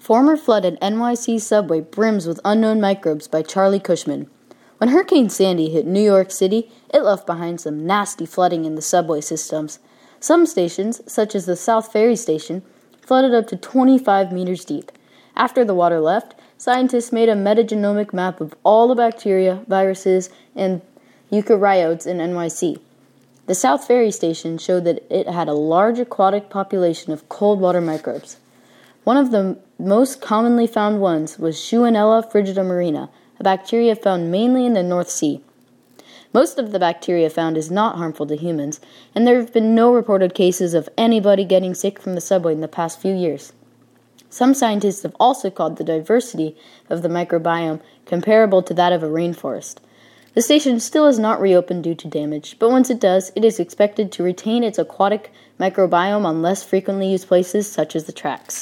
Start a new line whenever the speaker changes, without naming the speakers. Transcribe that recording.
Former flooded NYC subway brims with unknown microbes by Charlie Cushman. When Hurricane Sandy hit New York City, it left behind some nasty flooding in the subway systems. Some stations, such as the South Ferry Station, flooded up to 25 meters deep. After the water left, scientists made a metagenomic map of all the bacteria, viruses, and eukaryotes in NYC. The South Ferry Station showed that it had a large aquatic population of cold water microbes. One of the most commonly found ones was Shewanella frigida marina, a bacteria found mainly in the North Sea. Most of the bacteria found is not harmful to humans, and there have been no reported cases of anybody getting sick from the subway in the past few years. Some scientists have also called the diversity of the microbiome comparable to that of a rainforest. The station still is not reopened due to damage, but once it does, it is expected to retain its aquatic microbiome on less frequently used places such as the tracks.